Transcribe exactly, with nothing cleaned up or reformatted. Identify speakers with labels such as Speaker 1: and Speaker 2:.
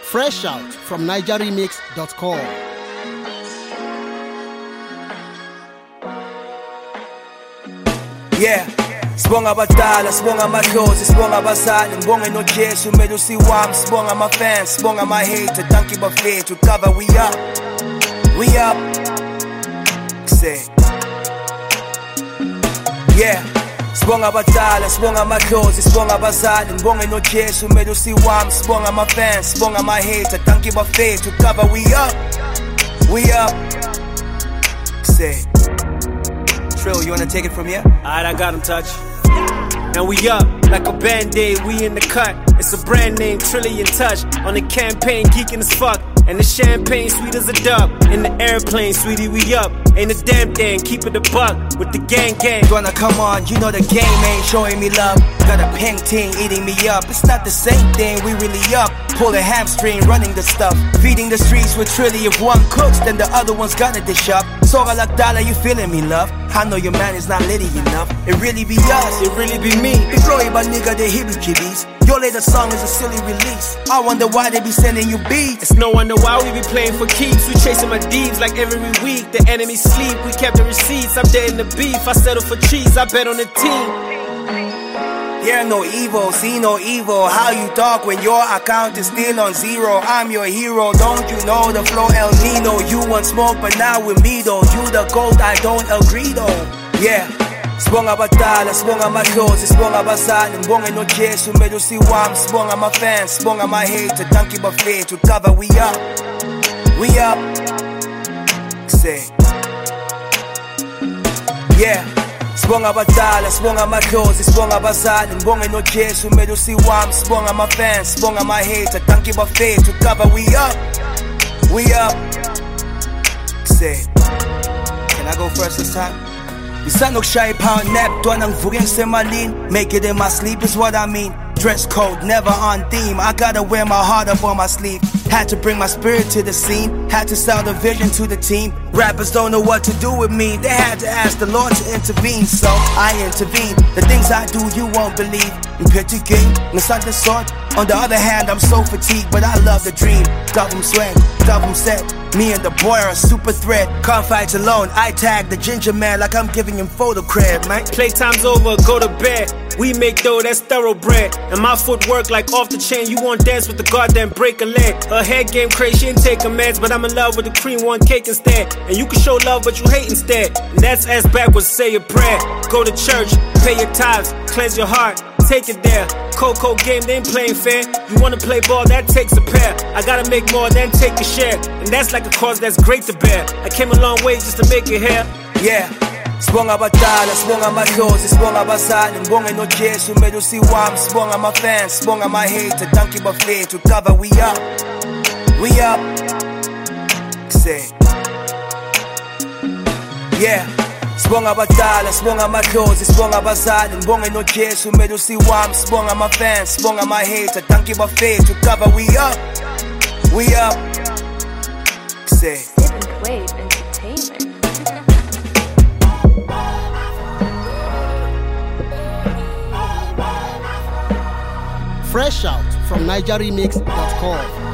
Speaker 1: Fresh out from niger remix dot com.
Speaker 2: Yeah, sibonga abadala, sibonga amadlozi, sibonga abazali, ngibonge noJesu umelusi wami, sibonga ama-fans, sibonga ama-hater, thank you bafethu, cover we up, we up, say, yeah, sibonga abadala, sibonga amadlozi, sibonga abazali, ngibonge noJesu umelusi wami, sibonga ama-fans, sibonga ama-hater, thank you bafethu, cover we up, we up, say. Trill, you wanna take it from here?
Speaker 3: Alright, I got him, touch. And we up, like a band-aid, we in the cut. It's a brand name, Trillion Touch. On the campaign, geeking as fuck. And the champagne, sweet as a dub. In the airplane, sweetie, we up. Ain't a damn thing, keep it a buck. With the gang gang.
Speaker 2: Gonna come on, you know the game ain't showing me love. Got a pink ting eating me up. It's not the same thing, we really up. Pull a hamstring, running the stuff. Feeding the streets with Trilly. If one cooks, then the other one's gotta dish up. Soga like dollar, you feeling me, love? I know your man is not litty enough. It really be us, it really be me. Big glory, but nigga, they hibby-jibbies. Your latest song is a silly release. I wonder why they be sending you beats.
Speaker 3: It's no wonder why we be playing for keeps. We chasing my deeds like every week. The enemy sleep, we kept the receipts. I'm dead in the beef, I settle for cheese. I bet on the team.
Speaker 2: Yeah, no evil, see no evil. How you talk when your account is still on zero? I'm your hero, don't you know the flow El Nino? You want smoke, but now with me though. You the goat, I don't agree though. Yeah, sibonga abadala, sibonga amadlozi, sibonga abazali, ngibonge noJesu umelusi wami, sibonga ama-fans, sibonga ama-hater, thank you bafethu, cover we up, we up, say, yeah. Sibonga abadala, sibonga amadlozi, sibonga abazali, ngibonge noJesu umelusi wami, sibonga ama-fans, sibonga ama-hater, thank you bafethu, cover we up, we up, say, can I go first this time? Ngisanokushaya pound nap, dwana ngivuke ngisemalini. Make it in my sleep is what I mean. Dress code, never on theme. I gotta wear my heart up on my sleeve. Had to bring my spirit to the scene. Had to sell the vision to the team. Rappers don't know what to do with me. They had to ask the Lord to intervene. So I intervene. The things I do you won't believe. In pity game, the sword. On the other hand, I'm so fatigued, but I love the dream. Double swing, double set. Me and the boy are a super threat. Can't fight alone. I tag the ginger man like I'm giving him photo cred, man.
Speaker 3: Playtime's over, go to bed. We make dough, that's thoroughbred. And my footwork like off the chain. You won't dance with the goddamn break a leg. Her head game crazy, she ain't take a meds. But I'm in love with the cream, one cake instead. And you can show love, but you hate instead. And that's ass backwards, say a prayer. Go to church, pay your tithes, cleanse your heart, take it there. Coco game, they ain't playing fair. You wanna play ball, that takes a pair. I gotta make more than take a share. And that's like a cause that's great to bear. I came a long way just to make it here.
Speaker 2: Yeah. Sibonga abadala, sibonga amadlozi, sibonga abazali, ngibonge noJesu umelusi wami, sibonga ama-fans, sibonga ama-hater, thank you bafethu, cover we up, we up, say, yeah. Sibonga abadala, sibonga amadlozi, sibonga abazali, ngibonge noJesu umelusi wami, sibonga ama-fans, sibonga ama-hater, thank you bafethu, cover we up, we up, say.
Speaker 4: Seventh Wave Entertainment.
Speaker 1: Fresh out from niger remix dot com.